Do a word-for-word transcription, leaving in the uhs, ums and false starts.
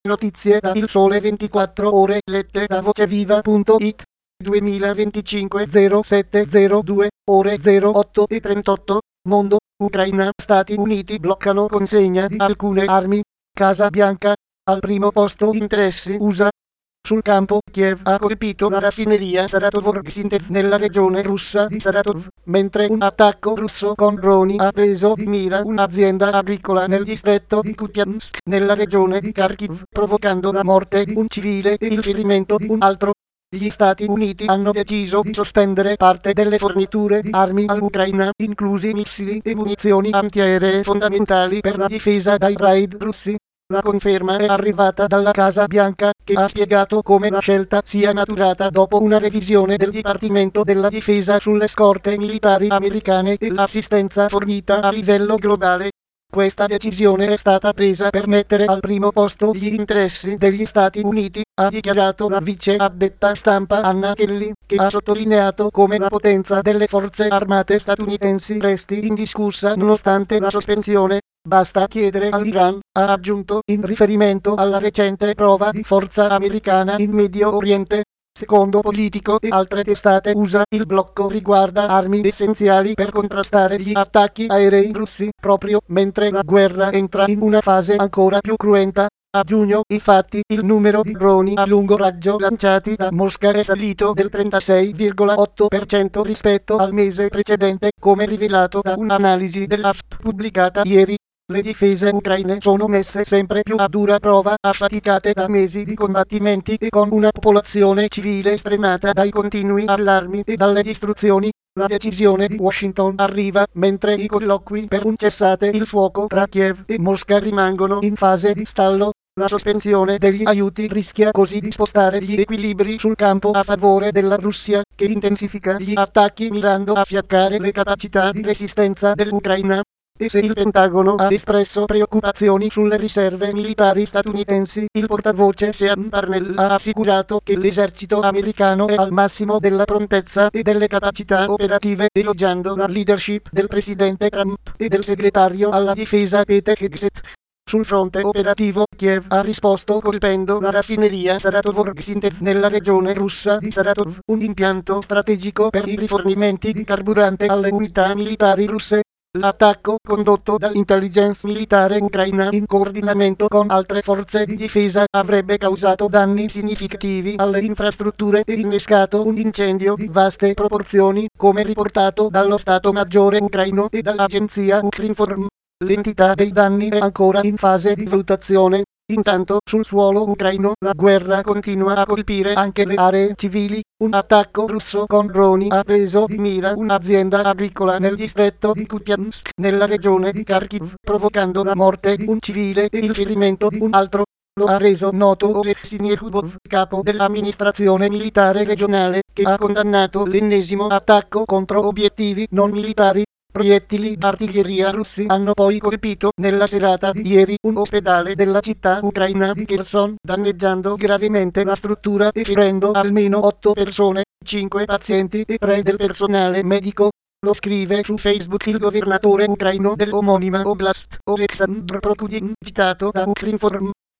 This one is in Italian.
Notizie da Il Sole ventiquattro Ore lette da voceviva punto it. duemilaventicinque zero sette zero due ore zero otto e trentotto. Mondo. Ucraina. Stati Uniti bloccano consegna di alcune armi. Casa Bianca. Al primo posto interessi U S A. Sul campo, Kiev ha colpito la raffineria Saratovorgsintez nella regione russa di Saratov, mentre un attacco russo con droni ha preso di mira un'azienda agricola nel distretto di Kupiansk, nella regione di Kharkiv, provocando la morte di un civile e il ferimento di un altro. Gli Stati Uniti hanno deciso di sospendere parte delle forniture di armi all'Ucraina, inclusi missili e munizioni antiaeree fondamentali per la difesa dai raid russi. La conferma è arrivata dalla Casa Bianca, che ha spiegato come la scelta sia maturata dopo una revisione del Dipartimento della Difesa sulle scorte militari americane e l'assistenza fornita a livello globale. Questa decisione è stata presa per mettere al primo posto gli interessi degli Stati Uniti, ha dichiarato la vice addetta stampa Anna Kelly, che ha sottolineato come la potenza delle forze armate statunitensi resti indiscussa nonostante la sospensione. Basta chiedere all'Iran, ha aggiunto, in riferimento alla recente prova di forza americana in Medio Oriente. Secondo Politico e altre testate U S A, il blocco riguarda armi essenziali per contrastare gli attacchi aerei russi, proprio mentre la guerra entra in una fase ancora più cruenta. A giugno, infatti, il numero di droni a lungo raggio lanciati da Mosca è salito del trentasei virgola otto per cento rispetto al mese precedente, come rivelato da un'analisi dell'A F P pubblicata ieri. Le difese ucraine sono messe sempre più a dura prova, affaticate da mesi di combattimenti e con una popolazione civile stremata dai continui allarmi e dalle distruzioni. La decisione di Washington arriva mentre i colloqui per un cessate il fuoco tra Kiev e Mosca rimangono in fase di stallo. La sospensione degli aiuti rischia così di spostare gli equilibri sul campo a favore della Russia, che intensifica gli attacchi mirando a fiaccare le capacità di resistenza dell'Ucraina. E se il Pentagono ha espresso preoccupazioni sulle riserve militari statunitensi, il portavoce Sean Parnell ha assicurato che l'esercito americano è al massimo della prontezza e delle capacità operative, elogiando la leadership del presidente Trump e del segretario alla difesa Pete Hegseth. Sul fronte operativo, Kiev ha risposto colpendo la raffineria Saratovorgsintez nella regione russa di Saratov, un impianto strategico per i rifornimenti di carburante alle unità militari russe. L'attacco, condotto dall'intelligence militare ucraina in coordinamento con altre forze di difesa, avrebbe causato danni significativi alle infrastrutture e innescato un incendio di vaste proporzioni, come riportato dallo Stato Maggiore ucraino e dall'agenzia Ukrinform. L'entità dei danni è ancora in fase di valutazione. Intanto, sul suolo ucraino, la guerra continua a colpire anche le aree civili. Un attacco russo con droni ha preso di mira un'azienda agricola nel distretto di Kupiansk, nella regione di Kharkiv, provocando la morte di un civile e il ferimento di un altro. Lo ha reso noto Oleg Sinyehubov, capo dell'amministrazione militare regionale, che ha condannato l'ennesimo attacco contro obiettivi non militari. Proiettili d'artiglieria russi hanno poi colpito nella serata di ieri un ospedale della città ucraina di Kherson, danneggiando gravemente la struttura e ferendo almeno otto persone, cinque pazienti e tre del personale medico. Lo scrive su Facebook il governatore ucraino dell'omonima oblast, Oleksandr Prokudin, citato da Ukrinform.